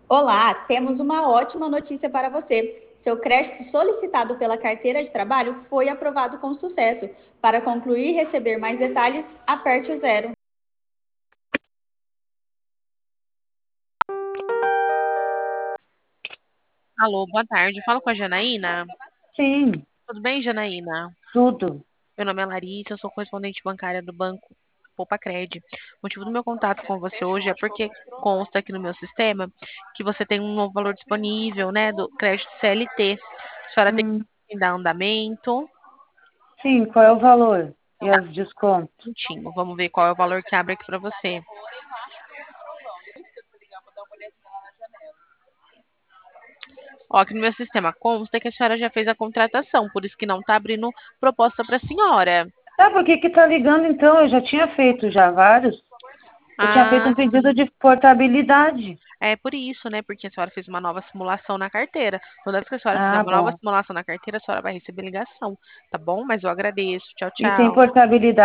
Olá, temos uma ótima notícia para você. Seu crédito solicitado pela carteira de trabalho foi aprovado com sucesso. Para concluir e receber mais detalhes, aperte o zero. Alô, boa tarde. Falo com a Janaína. Sim, Tudo bem, Janaína? tudo. Meu nome é Larissa, eu sou correspondente bancária do Banco Poupa Cred. O motivo do meu contato com você hoje é porque consta aqui no meu sistema que você tem um novo valor disponível, né, do crédito CLT. A senhora tem Hum, que dar andamento. sim, qual é o valor e Tá, os descontos? minutinho. Vamos ver qual é o valor que abre aqui para você. Ó, aqui no meu sistema consta que a senhora já fez a contratação, por isso que não está abrindo proposta para a senhora. Ah, por que que tá ligando então? Eu já tinha feito já vários. Eu tinha feito Ah, um pedido sim. de portabilidade. É por isso, né? Porque a senhora fez uma nova simulação na carteira. Toda vez que a senhora fizer Ah, uma nova bom. simulação na carteira, a senhora vai receber ligação, tá bom? Mas eu agradeço. Tchau, E tem tchau. portabilidade